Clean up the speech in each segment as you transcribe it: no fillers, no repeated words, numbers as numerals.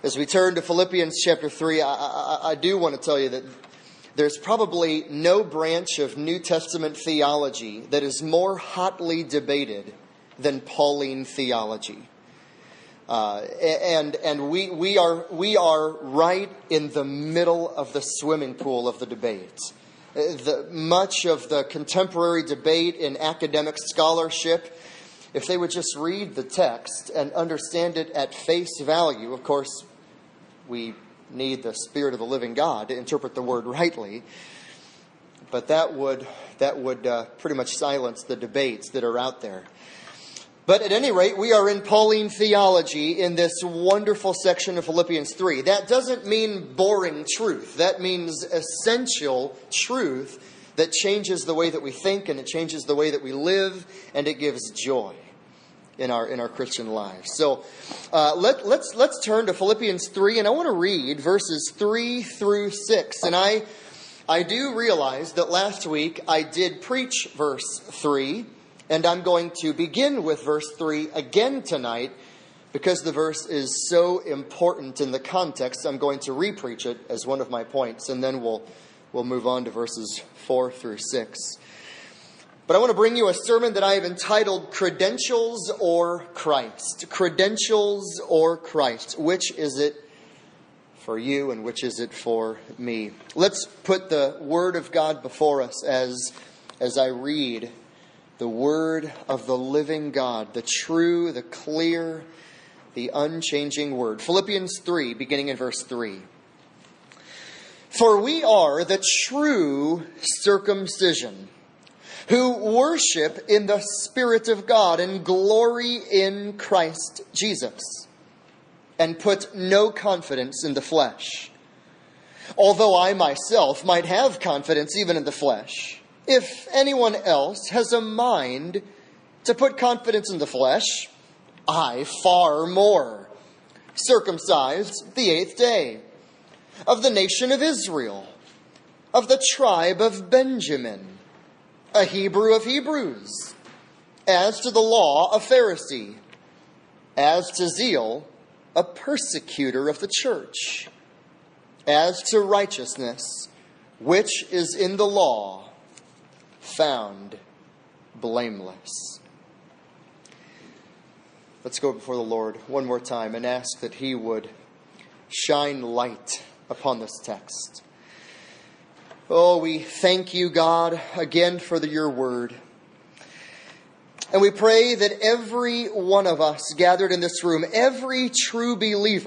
As we turn to Philippians chapter 3, I do want to tell you that there's probably no branch of New Testament theology that is more hotly debated than Pauline theology. And we are right in the middle of the swimming pool of the debate. Much of the contemporary debate in academic scholarship, if they would just read the text and understand it at face value, of course, we need the Spirit of the living God to interpret the word rightly. But that would pretty much silence the debates that are out there. But at any rate, we are in Pauline theology in this wonderful section of Philippians 3. That doesn't mean boring truth. That means essential truth that changes the way that we think, and it changes the way that we live, and it gives joy in our Christian lives. So let's turn to Philippians 3, and I want to read verses 3 through 6. And I do realize that last week I did preach verse 3, and I'm going to begin with verse 3 again tonight because the verse is so important in the context. I'm going to re-preach it as one of my points, and then we'll move on to verses 4 through 6. But I want to bring you a sermon that I have entitled Credentials or Christ. Credentials or Christ. Which is it for you and which is it for me? Let's put the Word of God before us as I read the Word of the living God, the true, the clear, the unchanging Word. Philippians 3, beginning in verse 3. For we are the true circumcision, who worship in the Spirit of God and glory in Christ Jesus, and put no confidence in the flesh. Although I myself might have confidence even in the flesh, if anyone else has a mind to put confidence in the flesh, I far more. Circumcised the 8th day, of the nation of Israel, of the tribe of Benjamin, a Hebrew of Hebrews, as to the law, a Pharisee, as to zeal, a persecutor of the church, as to righteousness, which is in the law, found blameless. Let's go before the Lord one more time and ask that He would shine light upon this text. Oh, we thank you, God, again for your word. And we pray that every one of us gathered in this room, every true believer,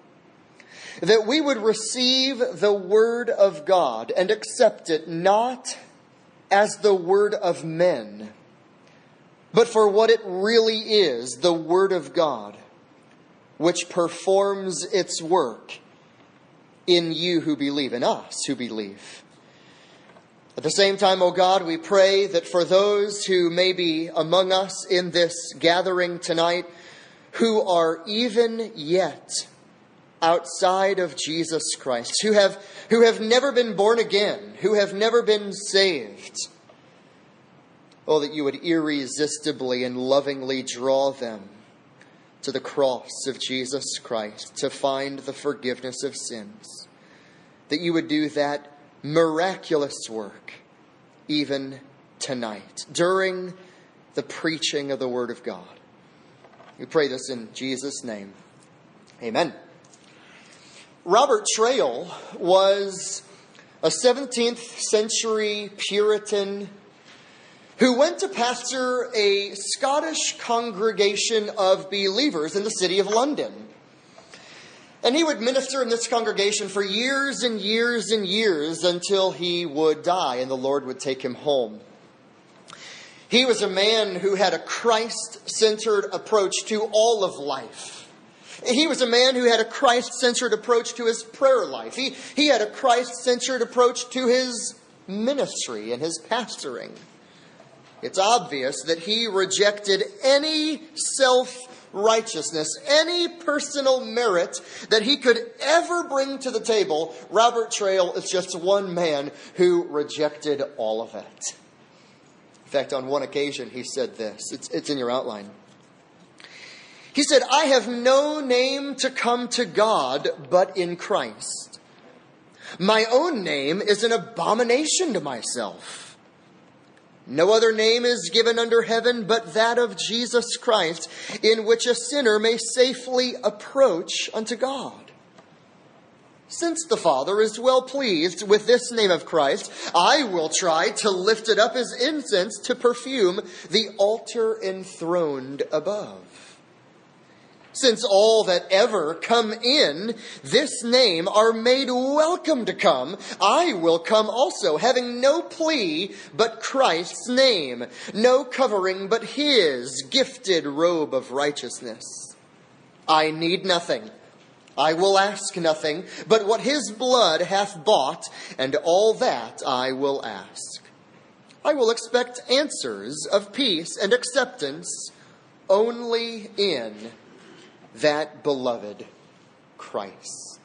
that we would receive the word of God and accept it not as the word of men, but for what it really is, the word of God, which performs its work in you who believe, in us who believe. At the same time, O God, we pray that for those who may be among us in this gathering tonight, who are even yet outside of Jesus Christ, who have never been born again, who have never been saved, oh, that you would irresistibly and lovingly draw them to the cross of Jesus Christ to find the forgiveness of sins, that you would do that miraculous work even tonight during the preaching of the Word of God. We pray this in Jesus' name. Amen. Robert Traill was a 17th century Puritan who went to pastor a Scottish congregation of believers in the city of London. And he would minister in this congregation for years and years and years until he would die and the Lord would take him home. He was a man who had a Christ-centered approach to all of life. He was a man who had a Christ-centered approach to his prayer life. He had a Christ-centered approach to his ministry and his pastoring. It's obvious that he rejected any self-righteousness, any personal merit that he could ever bring to the table. Robert Traill is just one man who rejected all of it. In fact, on one occasion he said this. It's in your outline. He said, I have no name to come to God but in Christ. My own name is an abomination to myself. No other name is given under heaven but that of Jesus Christ, in which a sinner may safely approach unto God. Since the Father is well pleased with this name of Christ, I will try to lift it up as incense to perfume the altar enthroned above. Since all that ever come in this name are made welcome to come, I will come also, having no plea but Christ's name, no covering but his gifted robe of righteousness. I need nothing, I will ask nothing, but what his blood hath bought, and all that I will ask. I will expect answers of peace and acceptance only in that beloved Christ.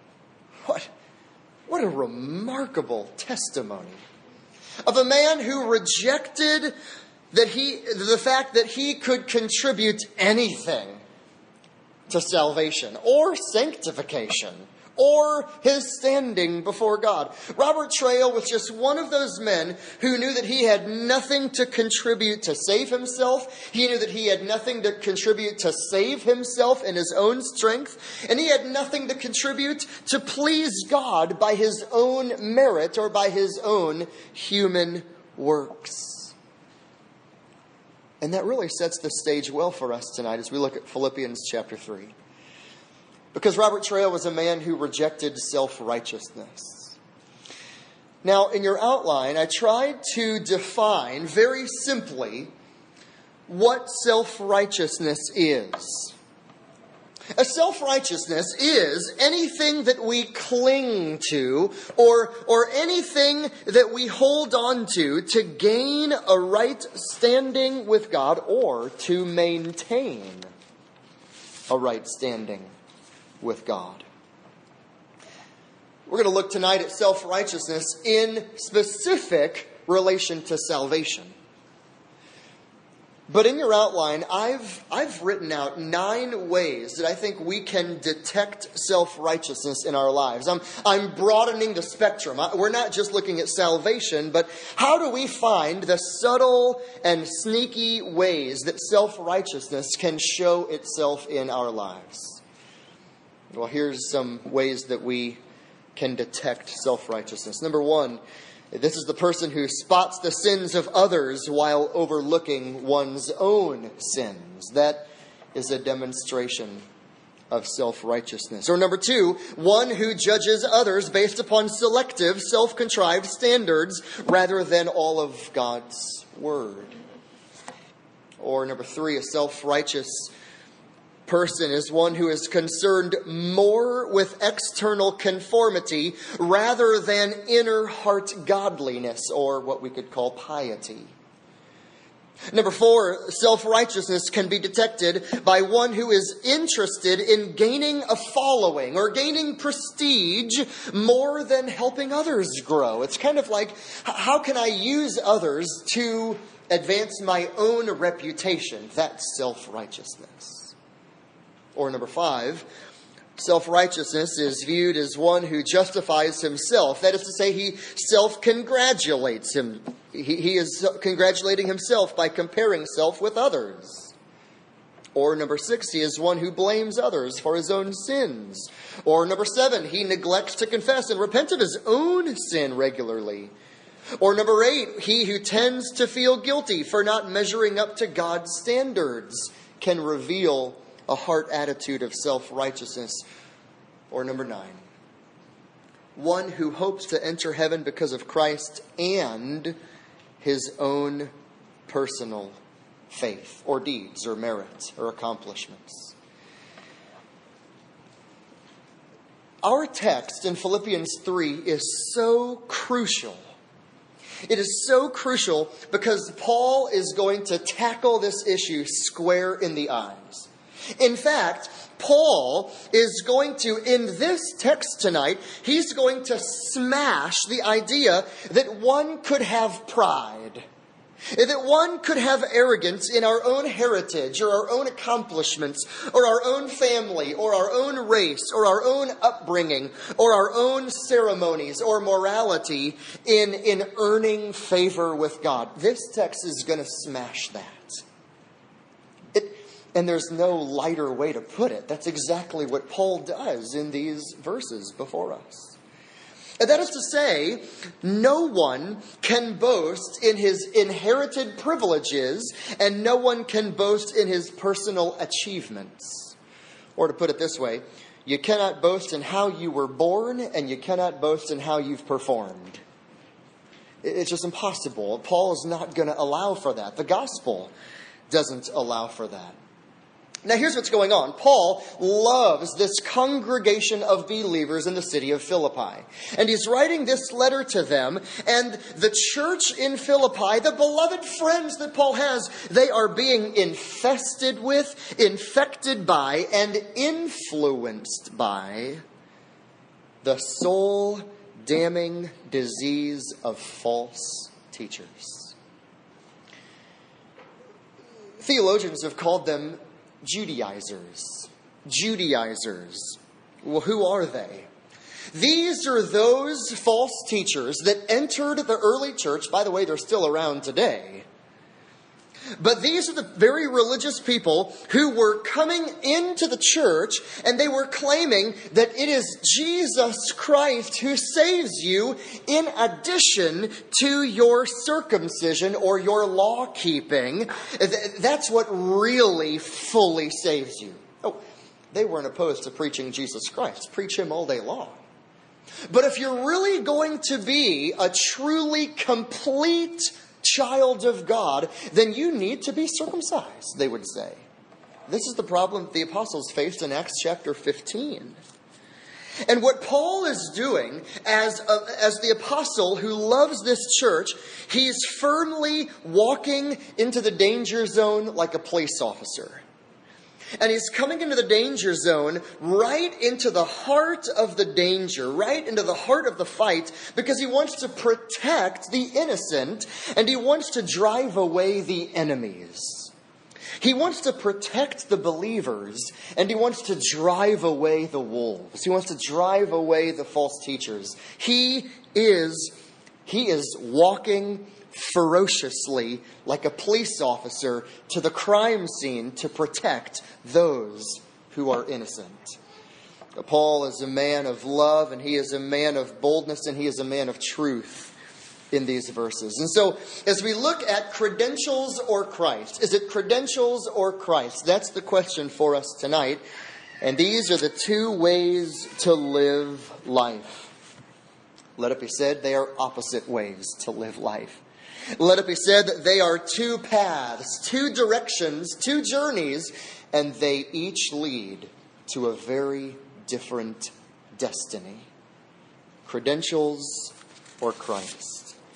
What a remarkable testimony of a man who rejected the fact that he could contribute anything to salvation or sanctification or his standing before God. Robert Traill was just one of those men who knew that he had nothing to contribute to save himself. He knew that he had nothing to contribute to save himself in his own strength. And he had nothing to contribute to please God by his own merit or by his own human works. And that really sets the stage well for us tonight as we look at Philippians chapter 3. Because Robert Traill was a man who rejected self-righteousness. Now, in your outline, I tried to define very simply what self-righteousness is. A self-righteousness is anything that we cling to or anything that we hold on to gain a right standing with God or to maintain a right standing with God. We're going to look tonight at self-righteousness in specific relation to salvation. But in your outline, I've written out 9 ways that I think we can detect self-righteousness in our lives. I'm broadening the spectrum. We're not just looking at salvation, but how do we find the subtle and sneaky ways that self-righteousness can show itself in our lives? Well, here's some ways that we can detect self-righteousness. Number 1, this is the person who spots the sins of others while overlooking one's own sins. That is a demonstration of self-righteousness. Or number 2, one who judges others based upon selective, self-contrived standards rather than all of God's word. Or number 3, a self-righteous person is one who is concerned more with external conformity rather than inner heart godliness, or what we could call piety. Number 4, self-righteousness can be detected by one who is interested in gaining a following or gaining prestige more than helping others grow. It's kind of like, how can I use others to advance my own reputation? That's self-righteousness. Or number 5, self-righteousness is viewed as one who justifies himself. That is to say, he self-congratulates him. He is congratulating himself by comparing self with others. Or number 6, he is one who blames others for his own sins. Or number 7, he neglects to confess and repent of his own sin regularly. Or number 8, he who tends to feel guilty for not measuring up to God's standards can reveal a heart attitude of self-righteousness. Or number 9, one who hopes to enter heaven because of Christ and his own personal faith or deeds or merit or accomplishments. Our text in Philippians 3 is so crucial. It is so crucial because Paul is going to tackle this issue square in the eyes. In fact, Paul is going to, in this text tonight, he's going to smash the idea that one could have pride That one could have arrogance in our own heritage or our own accomplishments or our own family or our own race or our own upbringing or our own ceremonies or morality in earning favor with God. This text is going to smash that. And there's no lighter way to put it. That's exactly what Paul does in these verses before us. And that is to say, no one can boast in his inherited privileges, and no one can boast in his personal achievements. Or to put it this way, you cannot boast in how you were born, and you cannot boast in how you've performed. It's just impossible. Paul is not going to allow for that. The gospel doesn't allow for that. Now here's what's going on. Paul loves this congregation of believers in the city of Philippi. And he's writing this letter to them. And the church in Philippi, the beloved friends that Paul has, they are being infested with, infected by, and influenced by the soul-damning disease of false teachers. Theologians have called them Judaizers. Judaizers. Well, who are they? These are those false teachers that entered the early church. By the way, they're still around today. But these are the very religious people who were coming into the church, and they were claiming that it is Jesus Christ who saves you in addition to your circumcision or your law keeping. That's what really fully saves you. Oh, they weren't opposed to preaching Jesus Christ. Preach him all day long. But if you're really going to be a truly complete child of God, then you need to be circumcised, they would say. This is the problem that the apostles faced in Acts chapter 15. And what Paul is doing as the apostle who loves this church, he's firmly walking into the danger zone like a police officer. And he's coming into the danger zone, right into the heart of the danger, right into the heart of the fight, because he wants to protect the innocent and he wants to drive away the enemies. He wants to protect the believers and he wants to drive away the wolves. He wants to drive away the false teachers. He is walking ferociously like a police officer to the crime scene to protect those who are innocent. Paul is a man of love, and he is a man of boldness, and he is a man of truth in these verses. And so as we look at credentials or Christ, is it credentials or Christ? That's the question for us tonight. And these are the two ways to live life. Let it be said, they are opposite ways to live life. Let it be said that they are two paths, two directions, two journeys, and they each lead to a very different destiny. Credentials or Christ.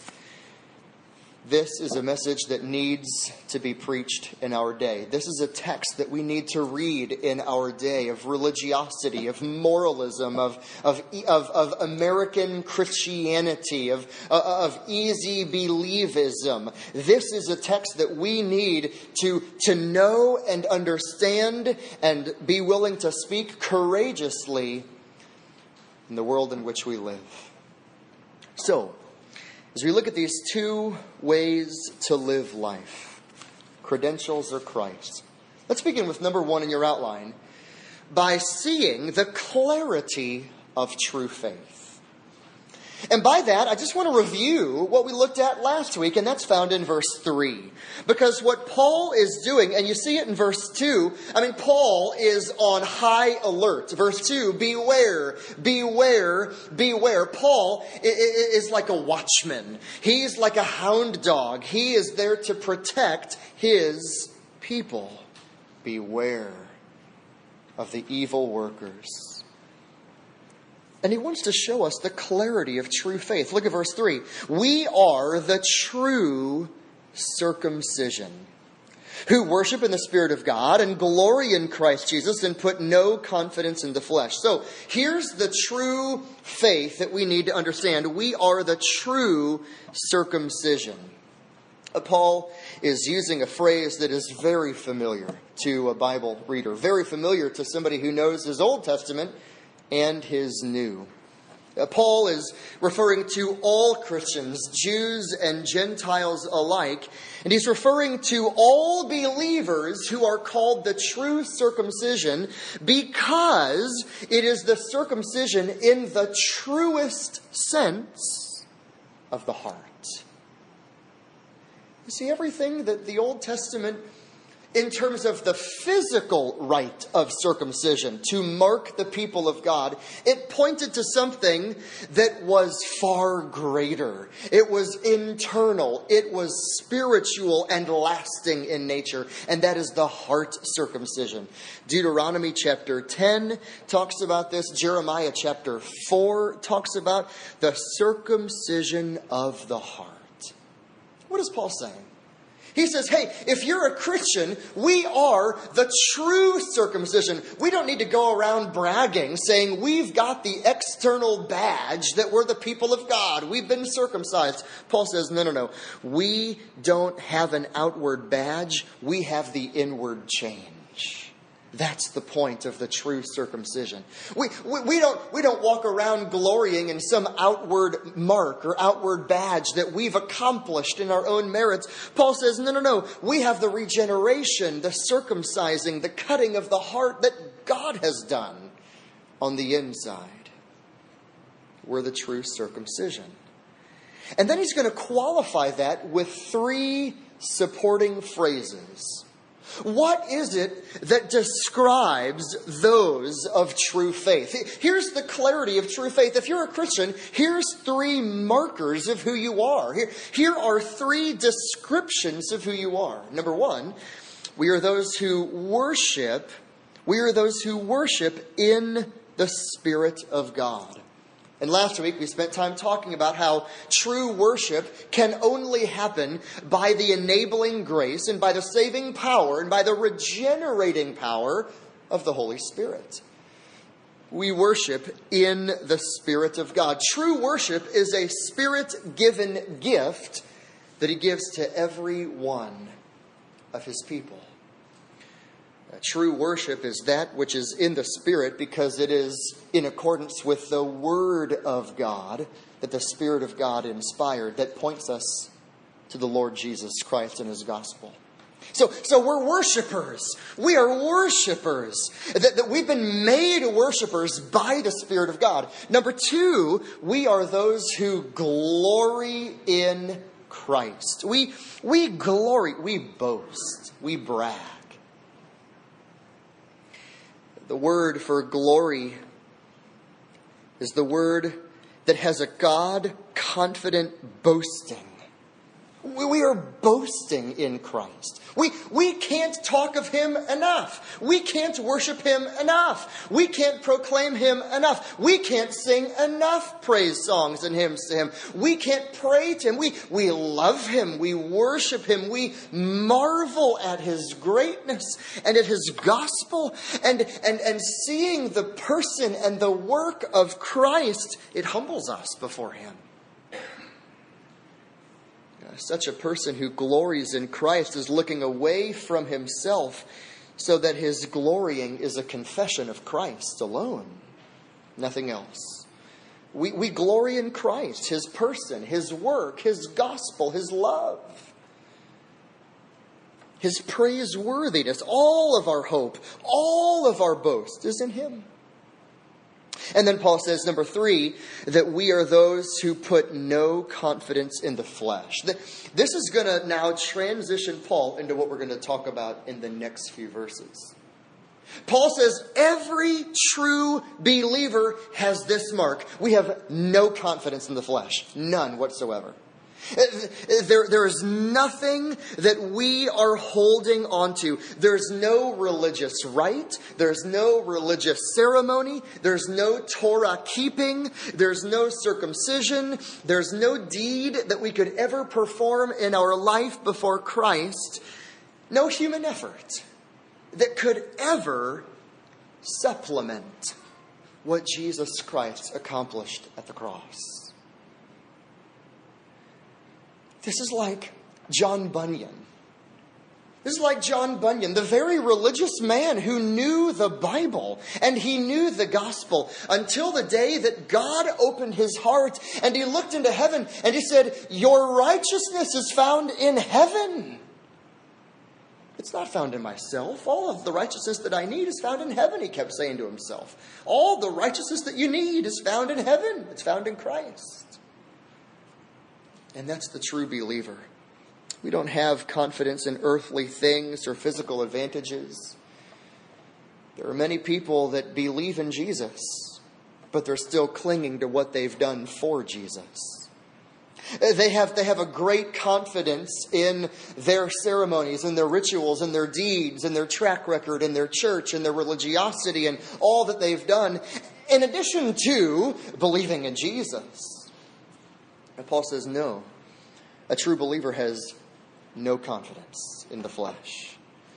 This is a message that needs to be preached in our day. This is a text that we need to read in our day of religiosity, of moralism, of American Christianity, of easy believism. This is a text that we need to know and understand and be willing to speak courageously in the world in which we live. So, as we look at these two ways to live life, credentials or Christ, let's begin with number one in your outline, by seeing the clarity of true faith. And by that, I just want to review what we looked at last week, and that's found in verse 3. Because what Paul is doing, and you see it in verse 2, Paul is on high alert. Verse 2, beware, beware, beware. Paul is like a watchman. He's like a hound dog. He is there to protect his people. Beware of the evil workers. And he wants to show us the clarity of true faith. Look at verse 3. We are the true circumcision, who worship in the Spirit of God and glory in Christ Jesus and put no confidence in the flesh. So here's the true faith that we need to understand. We are the true circumcision. Paul is using a phrase that is very familiar to a Bible reader, very familiar to somebody who knows his Old Testament and his New. Paul is referring to all Christians, Jews and Gentiles alike, and he's referring to all believers who are called the true circumcision because it is the circumcision in the truest sense of the heart. You see, everything that the Old Testament, in terms of the physical rite of circumcision to mark the people of God, it pointed to something that was far greater. It was internal. It was spiritual and lasting in nature. And that is the heart circumcision. Deuteronomy chapter 10 talks about this. Jeremiah chapter 4 talks about the circumcision of the heart. What is Paul saying? He says, hey, if you're a Christian, we are the true circumcision. We don't need to go around bragging, saying we've got the external badge that we're the people of God. We've been circumcised. Paul says, no. We don't have an outward badge. We have the inward change. That's the point of the true circumcision. We don't walk around glorying in some outward mark or outward badge that we've accomplished in our own merits. Paul says, no. We have the regeneration, the circumcising, the cutting of the heart that God has done on the inside. We're the true circumcision. And then he's going to qualify that with 3 supporting phrases. What is it that describes those of true faith? Here's the clarity of true faith. If you're a Christian, here's 3 markers of who you are. Here are 3 descriptions of who you are. Number 1, we are those who worship. We are those who worship in the Spirit of God. And last week we spent time talking about how true worship can only happen by the enabling grace and by the saving power and by the regenerating power of the Holy Spirit. We worship in the Spirit of God. True worship is a Spirit-given gift that He gives to every one of His people. True worship is that which is in the Spirit because it is in accordance with the Word of God that the Spirit of God inspired that points us to the Lord Jesus Christ and His gospel. So we're worshipers. We are worshipers. That we've been made worshipers by the Spirit of God. Number 2, we are those who glory in Christ. We glory, we boast, we brag. The word for glory is the word that has a God-confident boasting. We are boasting in Christ. We can't talk of Him enough. We can't worship Him enough. We can't proclaim Him enough. We can't sing enough praise songs and hymns to Him. We can't pray to Him. We love Him. We worship Him. We marvel at His greatness and at His gospel. And seeing the person and the work of Christ, it humbles us before Him. Such a person who glories in Christ is looking away from himself so that his glorying is a confession of Christ alone, nothing else. We glory in Christ, His person, His work, His gospel, His love, His praiseworthiness. All of our hope, all of our boast is in Him. And then Paul says, number 3, that we are those who put no confidence in the flesh. This is going to now transition Paul into what we're going to talk about in the next few verses. Paul says every true believer has this mark. We have no confidence in the flesh. None whatsoever. There is nothing that we are holding on to. There's no religious rite. There's no religious ceremony. There's no Torah keeping. There's no circumcision. There's no deed that we could ever perform in our life before Christ. No human effort that could ever supplement what Jesus Christ accomplished at the cross. This is like John Bunyan. This is like John Bunyan, the very religious man who knew the Bible and he knew the gospel until the day that God opened his heart and he looked into heaven and he said, "Your righteousness is found in heaven. It's not found in myself. All of the righteousness that I need is found in heaven," he kept saying to himself. All the righteousness that you need is found in heaven. It's found in Christ. And that's the true believer. We don't have confidence in earthly things or physical advantages. There are many people that believe in Jesus, but they're still clinging to what they've done for Jesus. They have a great confidence in their ceremonies, in their rituals, in their deeds, in their track record, in their church, in their religiosity, and all that they've done, in addition to believing in Jesus. And Paul says, no, a true believer has no confidence in the flesh.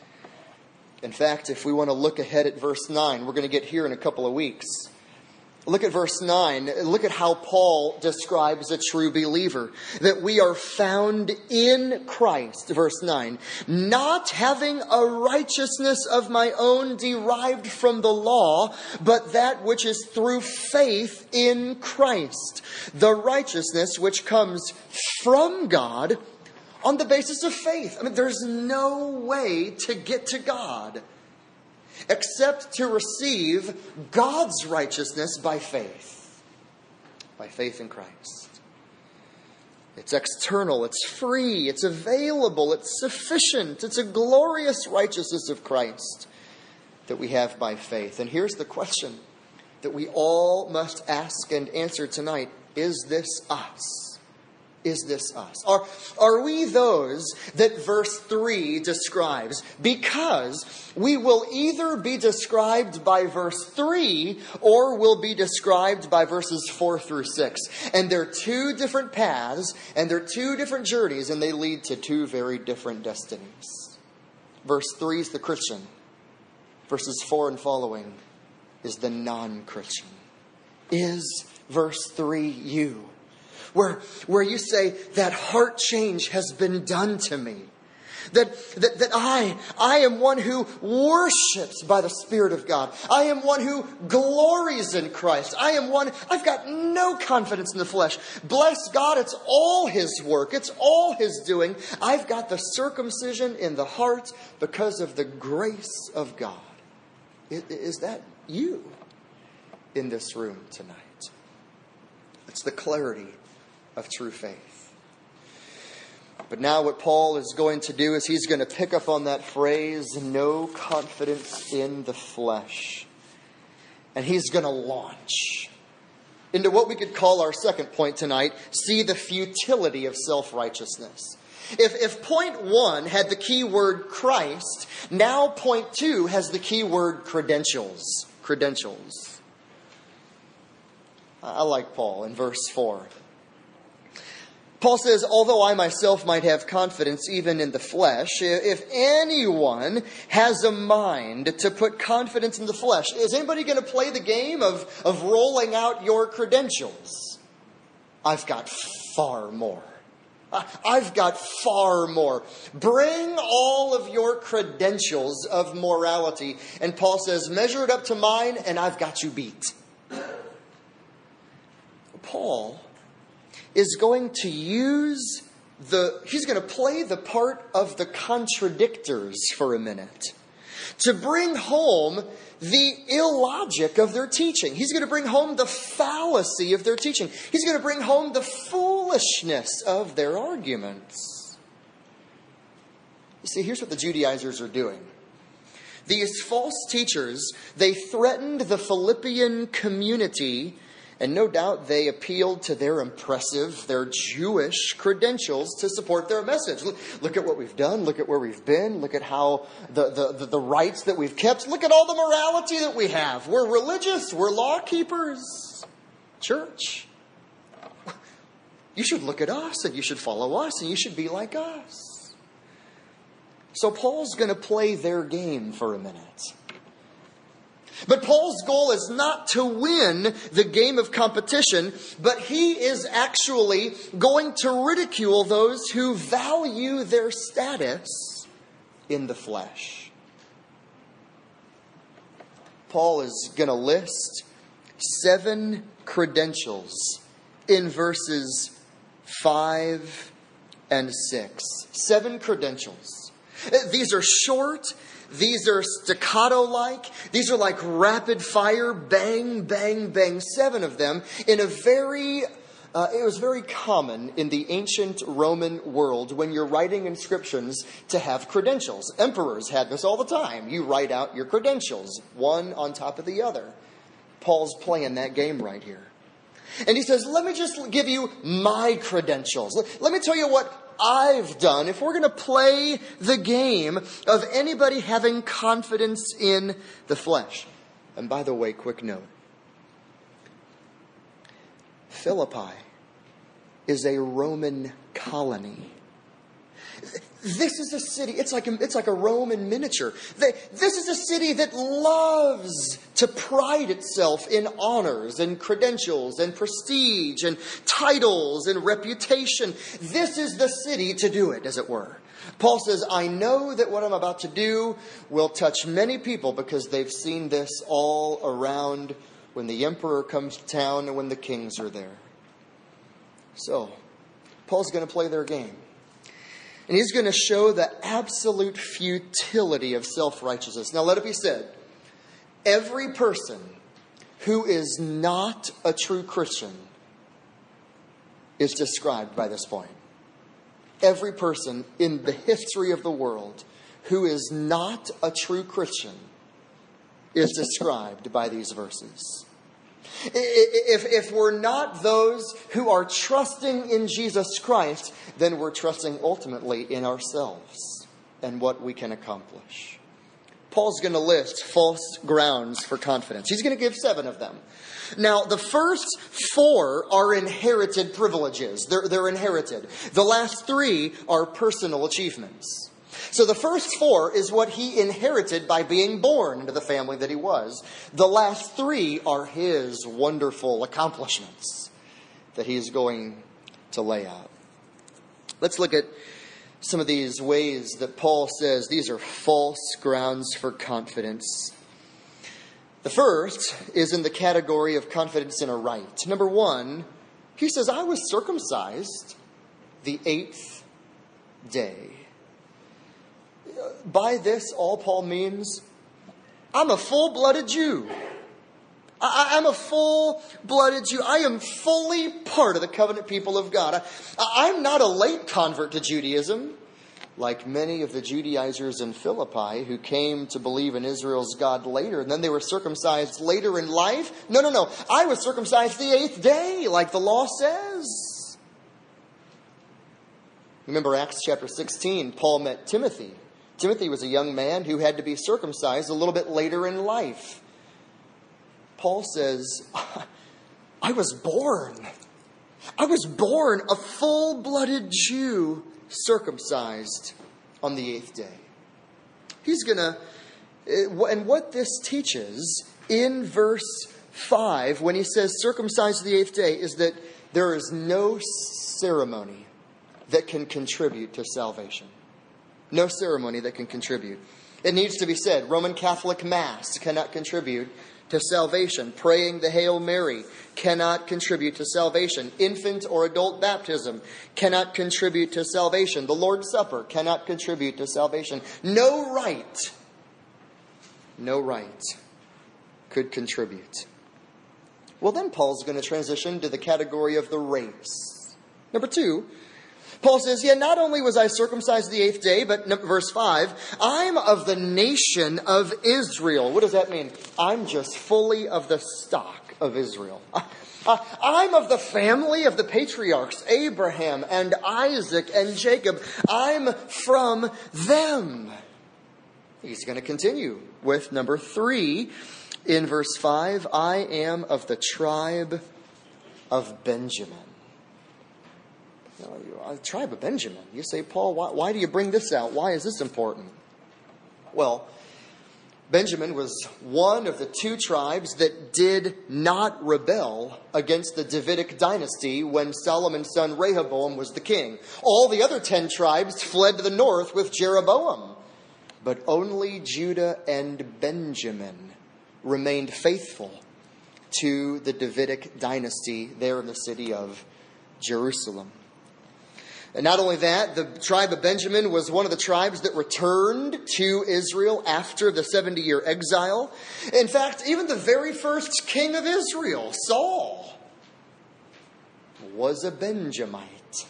In fact, if we want to look ahead at verse 9, we're going to get here in a couple of weeks. Look at verse 9. Look at how Paul describes a true believer. That we are found in Christ, verse 9, not having a righteousness of my own derived from the law, but that which is through faith in Christ. The righteousness which comes from God on the basis of faith. I mean, there's no way to get to God except to receive God's righteousness by faith. By faith in Christ. It's external, it's free, it's available, it's sufficient. It's a glorious righteousness of Christ that we have by faith. And here's the question that we all must ask and answer tonight. Is this us? Is this us? Are we those that verse 3 describes? Because we will either be described by verse 3 or will be described by verses 4 through 6. And they're two different paths and they're two different journeys and they lead to two very different destinies. Verse 3 is the Christian. Verses 4 and following is the non-Christian. Is verse 3 you? Where you say, that heart change has been done to me. That I am one who worships by the Spirit of God. I am one who glories in Christ. I've got no confidence in the flesh. Bless God, it's all His work. It's all His doing. I've got the circumcision in the heart because of the grace of God. Is that you in this room tonight? It's the clarity of true faith. But now what Paul is going to do is he's going to pick up on that phrase, no confidence in the flesh. And he's going to launch into what we could call our second point tonight, see the futility of self-righteousness. If point 1 had the key word Christ, now point 2 has the key word credentials. Credentials. I like Paul in verse 4. Paul says, although I myself might have confidence even in the flesh, if anyone has a mind to put confidence in the flesh, is anybody going to play the game of rolling out your credentials? I've got far more. I've got far more. Bring all of your credentials of morality. And Paul says, measure it up to mine and I've got you beat. Paul is going to he's going to play the part of the contradictors for a minute to bring home the illogic of their teaching. He's going to bring home the fallacy of their teaching. He's going to bring home the foolishness of their arguments. You see, here's what the Judaizers are doing. These false teachers, they threatened the Philippian community. And no doubt they appealed to their Jewish credentials to support their message. Look at what we've done. Look at where we've been. Look at how the rights that we've kept. Look at all the morality that we have. We're religious. We're law keepers. Church. You should look at us and you should follow us and you should be like us. So Paul's going to play their game for a minute. But Paul's goal is not to win the game of competition, but he is actually going to ridicule those who value their status in the flesh. Paul is going to list 7 credentials in verses 5 and 6. 7 credentials. These are short. These are staccato-like. These are like rapid fire, bang, bang, bang. 7 of them in a very, it was very common in the ancient Roman world when you're writing inscriptions to have credentials. Emperors had this all the time. You write out your credentials, one on top of the other. Paul's playing that game right here. And he says, let me just give you my credentials. Let me tell you what I've done if we're going to play the game of anybody having confidence in the flesh. And by the way, quick note. Philippi is a Roman colony. This is a city, it's like a Roman miniature. This is a city that loves to pride itself in honors and credentials and prestige and titles and reputation. This is the city to do it, as it were. Paul says, I know that what I'm about to do will touch many people because they've seen this all around when the emperor comes to town and when the kings are there. So, Paul's going to play their game. And he's going to show the absolute futility of self-righteousness. Now, let it be said, every person who is not a true Christian is described by this point. Every person in the history of the world who is not a true Christian is described by these verses. If we're not those who are trusting in Jesus Christ, then we're trusting ultimately in ourselves and what we can accomplish. Paul's going to list false grounds for confidence. He's going to give 7 of them. Now, the first 4 are inherited privileges. They're inherited. The last 3 are personal achievements. So the first 4 is what he inherited by being born into the family that he was. The last 3 are his wonderful accomplishments that he is going to lay out. Let's look at some of these ways that Paul says these are false grounds for confidence. The first is in the category of confidence in a right. Number 1, he says, I was circumcised the 8th day. By this, all Paul means, I'm a full-blooded Jew. I'm a full-blooded Jew. I am fully part of the covenant people of God. I'm not a late convert to Judaism, like many of the Judaizers in Philippi who came to believe in Israel's God later, and then they were circumcised later in life. No. I was circumcised the 8th day, like the law says. Remember Acts chapter 16, Paul met Timothy. Timothy was a young man who had to be circumcised a little bit later in life. Paul says, I was born a full-blooded Jew, circumcised on the 8th day. He's going to, and what this teaches in verse 5, when he says circumcised the 8th day, is that there is no ceremony that can contribute to salvation. No ceremony that can contribute. It needs to be said, Roman Catholic Mass cannot contribute to salvation. Praying the Hail Mary cannot contribute to salvation. Infant or adult baptism cannot contribute to salvation. The Lord's Supper cannot contribute to salvation. No rite could contribute. Well, then Paul's going to transition to the category of the race. Number 2, Paul says, not only was I circumcised the 8th day, but verse 5, I'm of the nation of Israel. What does that mean? I'm just fully of the stock of Israel. I'm of the family of the patriarchs, Abraham and Isaac and Jacob. I'm from them. He's going to continue with number 3 in verse 5. I am of the tribe of Benjamin. The tribe of Benjamin. You say, Paul, why do you bring this out? Why is this important? Well, Benjamin was one of the two tribes that did not rebel against the Davidic dynasty when Solomon's son Rehoboam was the king. All the other 10 tribes fled to the north with Jeroboam. But only Judah and Benjamin remained faithful to the Davidic dynasty there in the city of Jerusalem. And not only that, the tribe of Benjamin was one of the tribes that returned to Israel after the 70-year exile. In fact, even the very first king of Israel, Saul, was a Benjamite.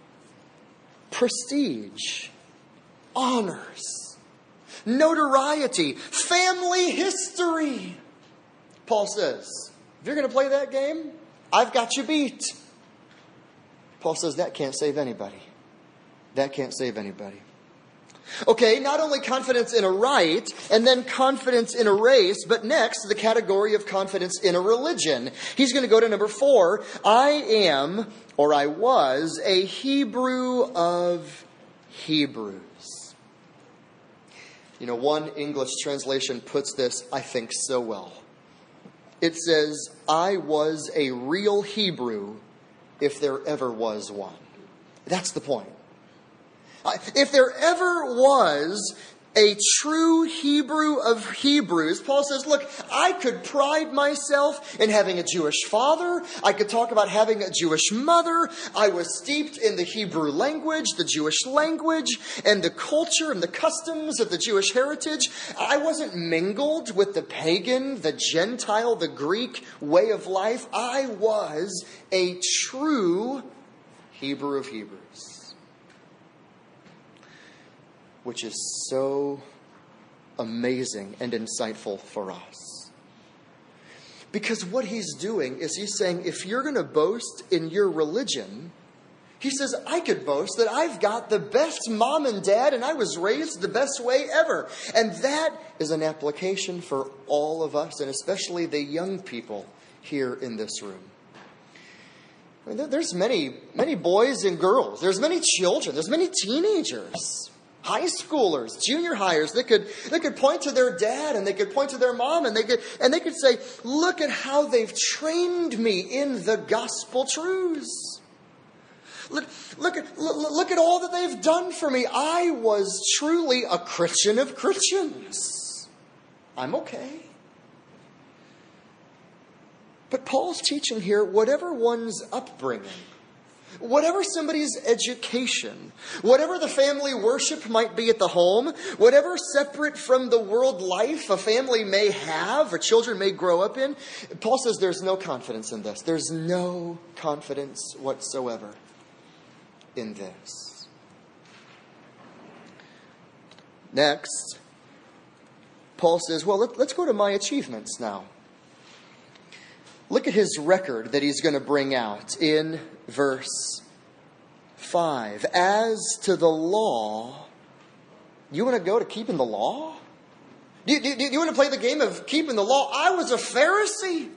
Prestige, honors, notoriety, family history. Paul says, if you're going to play that game, I've got you beat. Paul says that can't save anybody. That can't save anybody. Okay, not only confidence in a right and then confidence in a race, but next the category of confidence in a religion. He's going to go to number 4. I am, or I was, a Hebrew of Hebrews. You know, one English translation puts this, I think, so well. It says, I was a real Hebrew if there ever was one. That's the point. If there ever was a true Hebrew of Hebrews, Paul says, look, I could pride myself in having a Jewish father. I could talk about having a Jewish mother. I was steeped in the Hebrew language, the Jewish language, and the culture and the customs of the Jewish heritage. I wasn't mingled with the pagan, the Gentile, the Greek way of life. I was a true Hebrew of Hebrews. Which is so amazing and insightful for us. Because what he's doing is he's saying, if you're going to boast in your religion, he says, I could boast that I've got the best mom and dad and I was raised the best way ever. And that is an application for all of us, and especially the young people here in this room. I mean, there's many boys and girls. There's many children. There's many teenagers. High schoolers, junior hires, they could point to their dad and they could point to their mom and they could say, look at how they've trained me in the gospel truths. Look at all that they've done for me. I was truly a Christian of Christians. I'm okay. But Paul's teaching here, whatever one's upbringing, whatever somebody's education, whatever the family worship might be at the home, whatever separate from the world life a family may have or children may grow up in, Paul says there's no confidence in this. There's no confidence whatsoever in this. Next, Paul says, well, let's go to my achievements now. Look at his record that he's going to bring out in verse 5. As to the law, you want to go to keeping the law? Do you want to play the game of keeping the law? I was a Pharisee.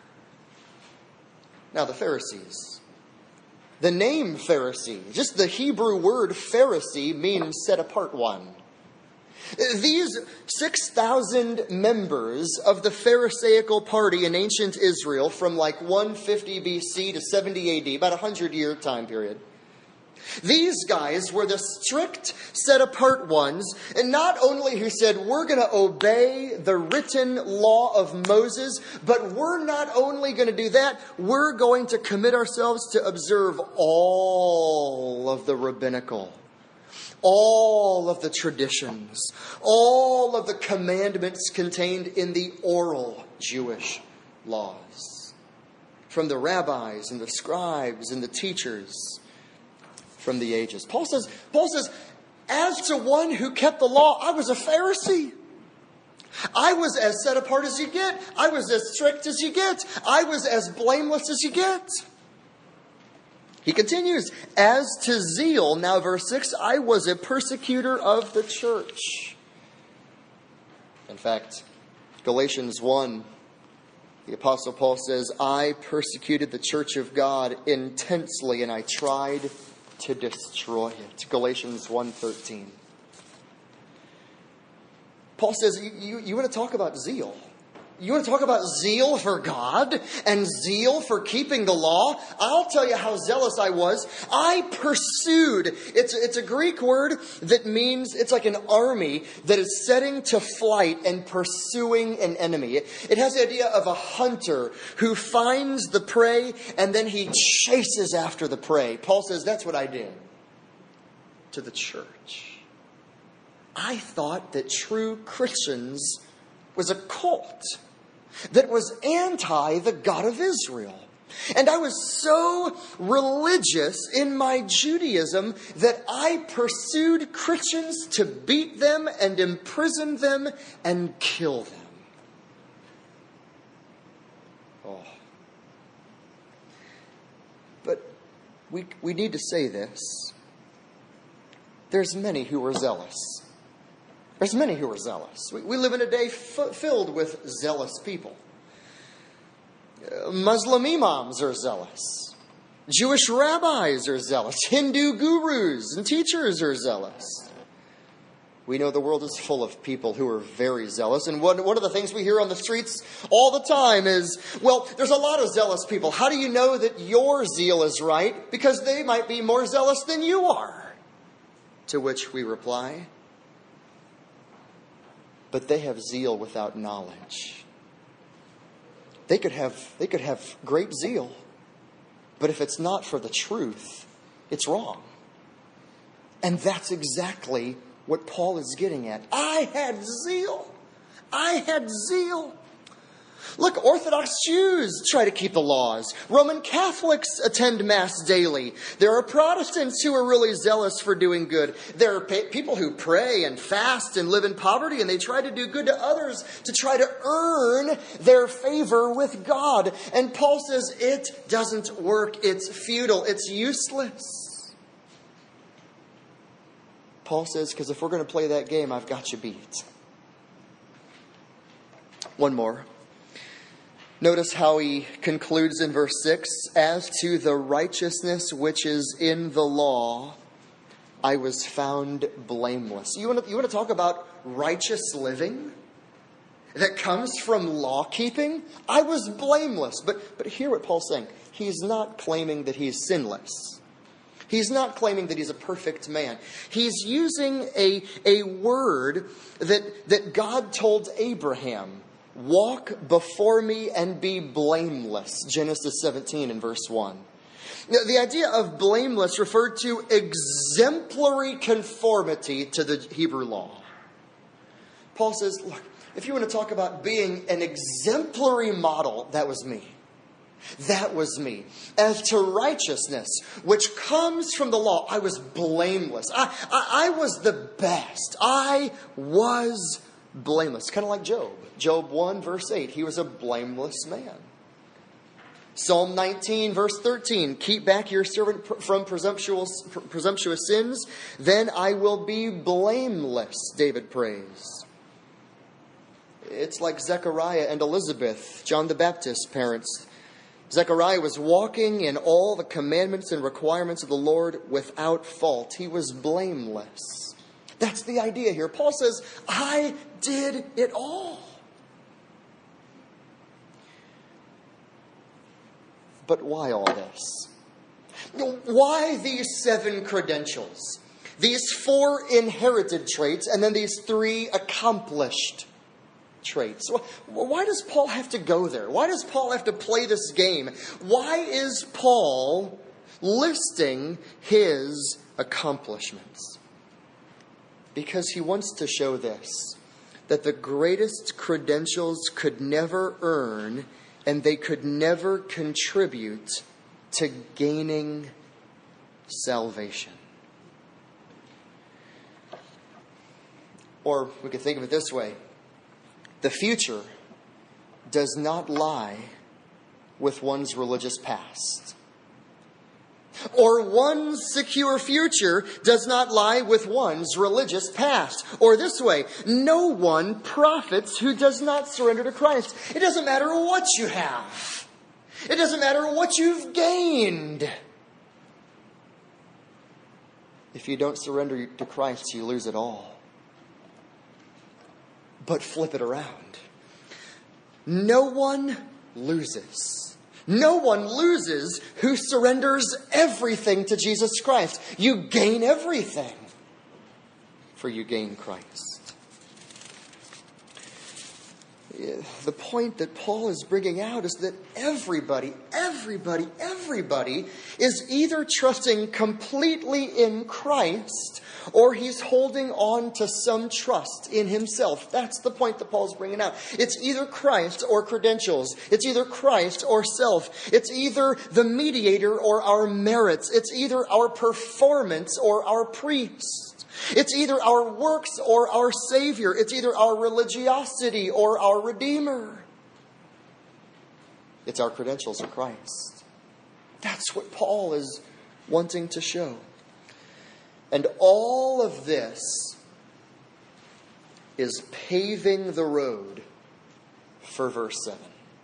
Now the Pharisees, the name Pharisee, just the Hebrew word Pharisee means set apart one. These 6,000 members of the Pharisaical party in ancient Israel from like 150 BC to 70 AD, about a 100-year time period. These guys were the strict, set-apart ones, and not only who said, we're going to obey the written law of Moses, but we're not only going to do that, we're going to commit ourselves to observe all of the rabbinical, all of the traditions, all of the commandments contained in the oral Jewish laws, from the rabbis and the scribes and the teachers from the ages. Paul says, as to one who kept the law, I was a Pharisee. I was as set apart as you get. I was as strict as you get. I was as blameless as you get. He continues, as to zeal, now verse 6, I was a persecutor of the church. In fact, Galatians 1, the Apostle Paul says, I persecuted the church of God intensely and I tried to destroy it. Galatians 1:13. Paul says, you want to talk about zeal? You want to talk about zeal for God and zeal for keeping the law? I'll tell you how zealous I was. I pursued. It's a Greek word that means it's like an army that is setting to flight and pursuing an enemy. It has the idea of a hunter who finds the prey and then he chases after the prey. Paul says that's what I did to the church. I thought that true Christians was a cult that was anti the God of Israel. And I was so religious in my Judaism that I pursued Christians to beat them and imprison them and kill them. Oh. But we need to say this. There's many who are zealous. There's many who are zealous. We live in a day filled with zealous people. Muslim imams are zealous. Jewish rabbis are zealous. Hindu gurus and teachers are zealous. We know the world is full of people who are very zealous. And one of the things we hear on the streets all the time is, well, there's a lot of zealous people. How do you know that your zeal is right? Because they might be more zealous than you are. To which we reply, but they have zeal without knowledge. They could have great zeal, but if it's not for the truth, it's wrong. And that's exactly what Paul is getting at. I had zeal. I had zeal. Look, Orthodox Jews try to keep the laws. Roman Catholics attend Mass daily. There are Protestants who are really zealous for doing good. There are people who pray and fast and live in poverty, and they try to do good to others to try to earn their favor with God. And Paul says it doesn't work. It's futile. It's useless. Paul says, because if we're going to play that game, I've got you beat. One more. Notice how he concludes in verse 6, as to the righteousness which is in the law, I was found blameless. You want to talk about righteous living that comes from law keeping? I was blameless. But hear what Paul's saying. He's not claiming that he's sinless. He's not claiming that he's a perfect man. He's using a word that God told Abraham. Walk before me and be blameless. Genesis 17 and verse 1. The idea of blameless referred to exemplary conformity to the Hebrew law. Paul says, look, if you want to talk about being an exemplary model, that was me. That was me. As to righteousness, which comes from the law, I was blameless. I was the best. I was blameless. Kind of like Job. Job 1 verse 8. He was a blameless man. Psalm 19 verse 13. Keep back your servant from presumptuous sins. Then I will be blameless, David prays. It's like Zechariah and Elizabeth, John the Baptist's parents. Zechariah was walking in all the commandments and requirements of the Lord without fault. He was blameless. That's the idea here. Paul says, I did it all. But why all this? Why these 7 credentials? These 4 inherited traits and then these 3 accomplished traits. Why does Paul have to go there? Why does Paul have to play this game? Why is Paul listing his accomplishments? Because he wants to show this, that the greatest credentials could never earn and they could never contribute to gaining salvation. Or we could think of it this way. The future does not lie with one's religious past. Or one's secure future does not lie with one's religious past. Or this way, no one profits who does not surrender to Christ. It doesn't matter what you have. It doesn't matter what you've gained. If you don't surrender to Christ, you lose it all. But flip it around. No one loses. No one loses who surrenders everything to Jesus Christ. You gain everything, for you gain Christ. The point that Paul is bringing out is that everybody is either trusting completely in Christ or he's holding on to some trust in himself. That's the point that Paul's bringing out. It's either Christ or credentials. It's either Christ or self. It's either the mediator or our merits. It's either our performance or our priest. It's either our works or our Savior. It's either our religiosity or our Redeemer. It's our credentials or Christ. That's what Paul is wanting to show. And all of this is paving the road for verse 7.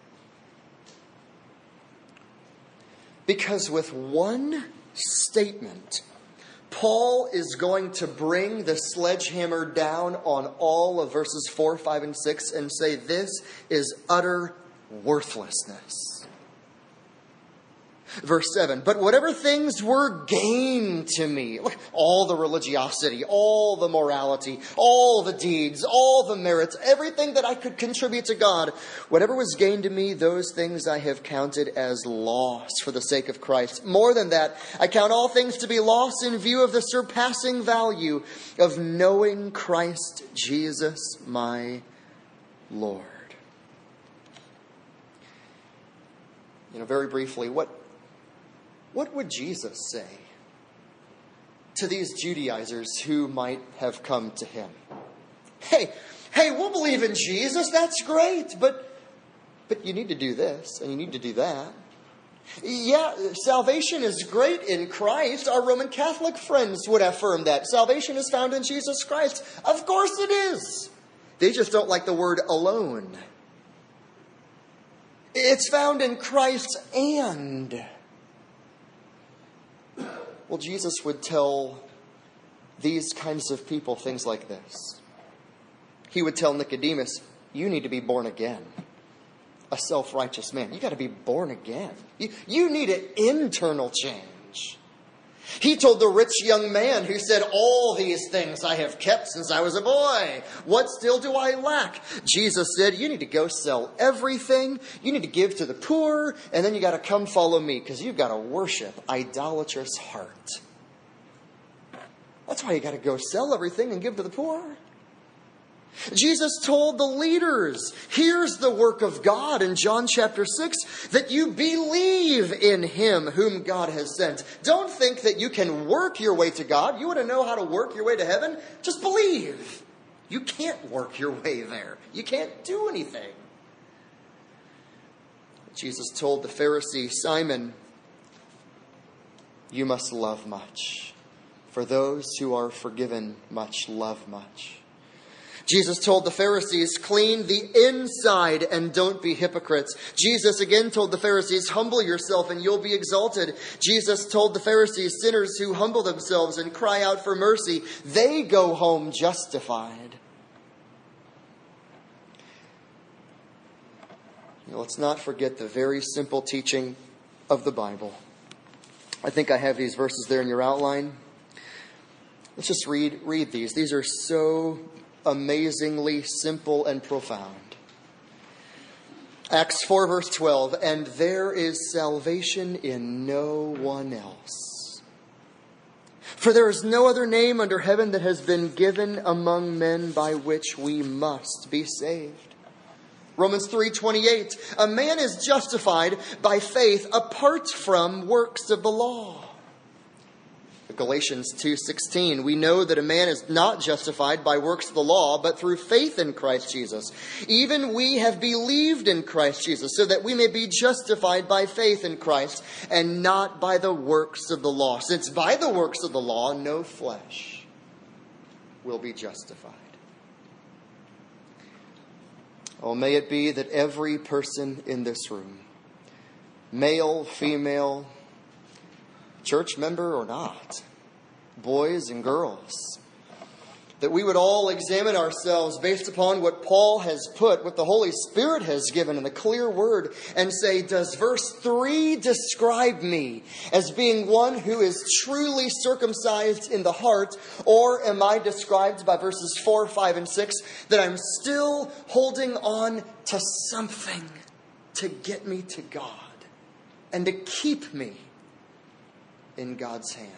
Because with one statement, Paul is going to bring the sledgehammer down on all of verses 4, 5, and 6 and say this is utter worthlessness. Verse 7, but whatever things were gain to me, look, all the religiosity, all the morality, all the deeds, all the merits, everything that I could contribute to God, whatever was gained to me, those things I have counted as loss for the sake of Christ. More than that, I count all things to be lost in view of the surpassing value of knowing Christ Jesus my Lord. Very briefly, what would Jesus say to these Judaizers who might have come to him? Hey, we'll believe in Jesus. That's great. But you need to do this and you need to do that. Yeah, salvation is great in Christ. Our Roman Catholic friends would affirm that. Salvation is found in Jesus Christ. Of course it is. They just don't like the word alone. It's found in Christ and... Well, Jesus would tell these kinds of people things like this. He would tell Nicodemus, you need to be born again. A self-righteous man. You got to be born again. You need an internal change. He told the rich young man who said, all these things I have kept since I was a boy. What still do I lack? Jesus said, you need to go sell everything. You need to give to the poor. And then you got to come follow me because you've got to worship idolatrous heart. That's why you got to go sell everything and give to the poor. Jesus told the leaders, here's the work of God in John chapter 6, that you believe in him whom God has sent. Don't think that you can work your way to God. You want to know how to work your way to heaven? Just believe. You can't work your way there. You can't do anything. Jesus told the Pharisee, Simon, you must love much. For those who are forgiven much love much. Jesus told the Pharisees, clean the inside and don't be hypocrites. Jesus again told the Pharisees, humble yourself and you'll be exalted. Jesus told the Pharisees, sinners who humble themselves and cry out for mercy, they go home justified. Let's not forget the very simple teaching of the Bible. I think I have these verses there in your outline. Let's just read these. These are so amazingly simple and profound. Acts 4 verse 12, and there is salvation in no one else. For there is no other name under heaven that has been given among men by which we must be saved. Romans 3:28, a man is justified by faith apart from works of the law. Galatians 2:16, we know that a man is not justified by works of the law, but through faith in Christ Jesus. Even we have believed in Christ Jesus, so that we may be justified by faith in Christ, and not by the works of the law. Since by the works of the law, no flesh will be justified. Oh, may it be that every person in this room, male, female, church member or not, boys and girls, that we would all examine ourselves based upon what Paul has put, what the Holy Spirit has given in the clear word, and say, does verse 3 describe me as being one who is truly circumcised in the heart, or am I described by verses 4, 5, and 6 that I'm still holding on to something to get me to God and to keep me in God's hand?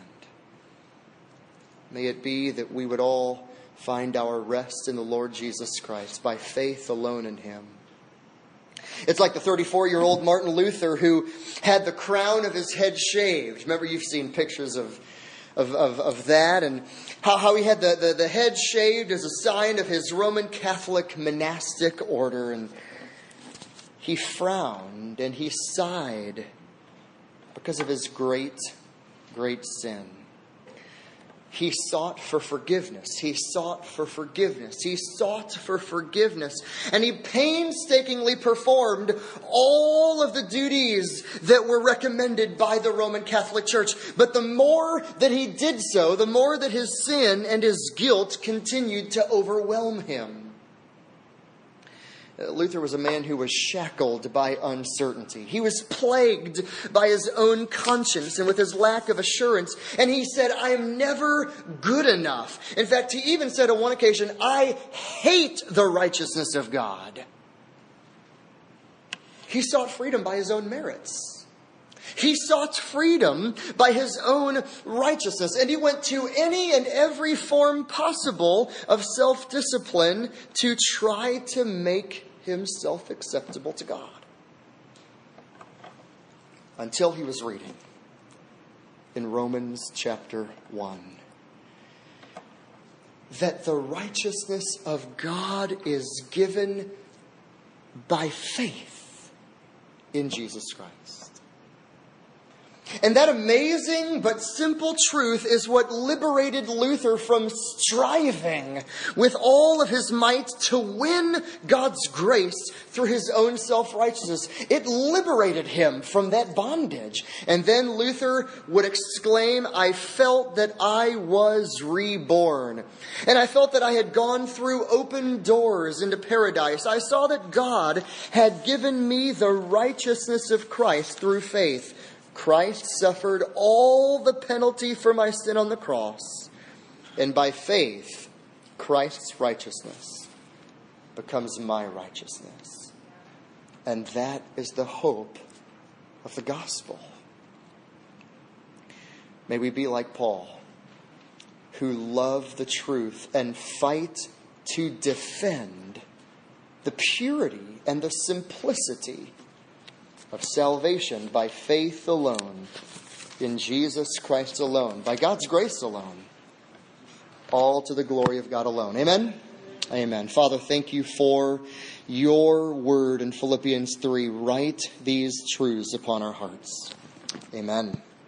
May it be that we would all find our rest in the Lord Jesus Christ by faith alone in Him. It's like the 34-year-old Martin Luther who had the crown of his head shaved. Remember, you've seen pictures of that, and how he had the head shaved as a sign of his Roman Catholic monastic order. And he frowned and he sighed because of his great, great sin. He sought for forgiveness. He sought for forgiveness. He sought for forgiveness. And he painstakingly performed all of the duties that were recommended by the Roman Catholic Church. But the more that he did so, the more that his sin and his guilt continued to overwhelm him. Luther was a man who was shackled by uncertainty. He was plagued by his own conscience and with his lack of assurance. And he said, I am never good enough. In fact, he even said on one occasion, I hate the righteousness of God. He sought freedom by his own merits. He sought freedom by his own righteousness. And he went to any and every form possible of self-discipline to try to make himself acceptable to God. Until he was reading in Romans chapter 1 that the righteousness of God is given by faith in Jesus Christ. And that amazing but simple truth is what liberated Luther from striving with all of his might to win God's grace through his own self-righteousness. It liberated him from that bondage. And then Luther would exclaim, I felt that I was reborn. And I felt that I had gone through open doors into paradise. I saw that God had given me the righteousness of Christ through faith. Christ suffered all the penalty for my sin on the cross. And by faith, Christ's righteousness becomes my righteousness. And that is the hope of the gospel. May we be like Paul, who love the truth and fight to defend the purity and the simplicity of salvation by faith alone, in Jesus Christ alone, by God's grace alone, all to the glory of God alone. Amen? Amen. Father, thank you for your word in Philippians 3. Write these truths upon our hearts. Amen.